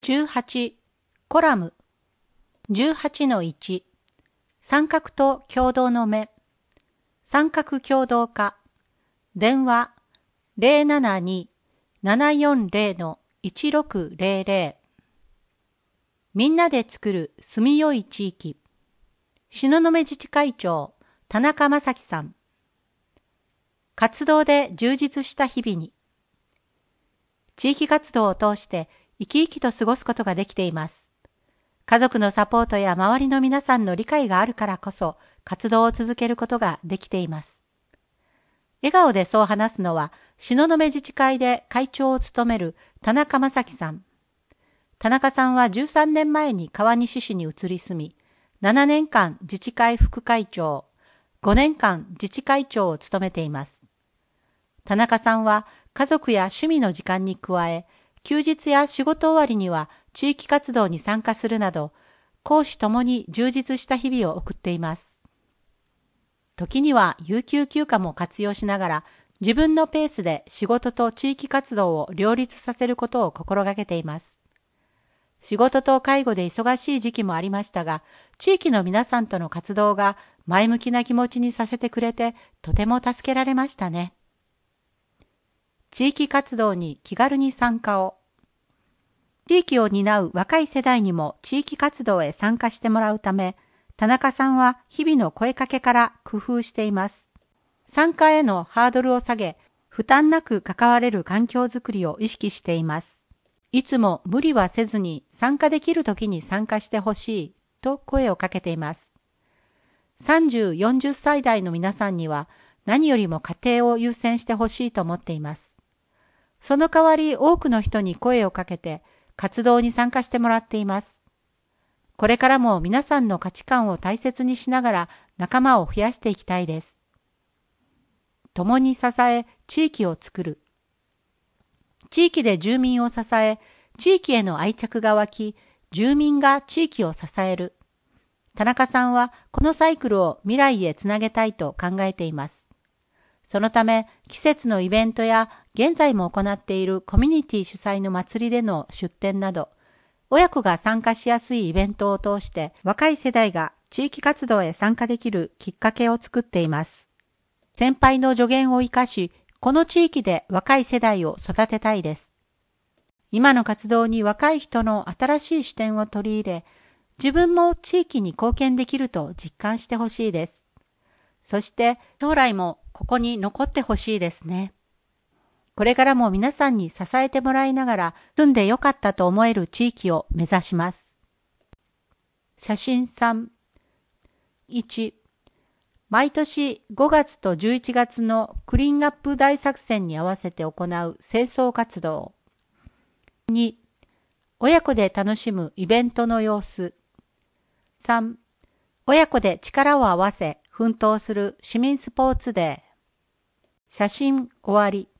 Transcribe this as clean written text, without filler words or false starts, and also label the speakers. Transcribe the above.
Speaker 1: 18コラム 18-1 三角と共同の目三角共同化電話 072-740-1600 みんなで作る住みよい地域東雲自治会長田中正樹さん活動で充実した日々に地域活動を通して生き生きと過ごすことができています。家族のサポートや周りの皆さんの理解があるからこそ活動を続けることができています。笑顔でそう話すのは東雲自治会で会長を務める田中正樹さん。田中さんは13年前に川西市に移り住み、7年間自治会副会長、5年間自治会長を務めています。田中さんは家族や趣味の時間に加え、休日や仕事終わりには地域活動に参加するなど、公私ともに充実した日々を送っています。時には有給休暇も活用しながら、自分のペースで仕事と地域活動を両立させることを心がけています。仕事と介護で忙しい時期もありましたが、地域の皆さんとの活動が前向きな気持ちにさせてくれて、とても助けられましたね。地域活動に気軽に参加を。地域を担う若い世代にも地域活動へ参加してもらうため、田中さんは日々の声かけから工夫しています。参加へのハードルを下げ、負担なく関われる環境づくりを意識しています。いつも無理はせずに参加できるときに参加してほしいと声をかけています。30、40歳代の皆さんには何よりも家庭を優先してほしいと思っています。その代わり多くの人に声をかけて活動に参加してもらっています。これからも皆さんの価値観を大切にしながら仲間を増やしていきたいです。共に支え、地域を作る。地域で住民を支え、地域への愛着が湧き、住民が地域を支える。田中さんはこのサイクルを未来へつなげたいと考えています。そのため、季節のイベントや現在も行っているコミュニティ主催の祭りでの出展など、親子が参加しやすいイベントを通して若い世代が地域活動へ参加できるきっかけを作っています。先輩の助言を生かし、この地域で若い世代を育てたいです。今の活動に若い人の新しい視点を取り入れ、自分も地域に貢献できると実感してほしいです。そして将来もここに残ってほしいですね。これからも皆さんに支えてもらいながら住んでよかったと思える地域を目指します。写真3。1、毎年5月と11月のクリーンアップ大作戦に合わせて行う清掃活動。2、親子で楽しむイベントの様子。3、親子で力を合わせ奮闘する市民スポーツデー。写真終わり。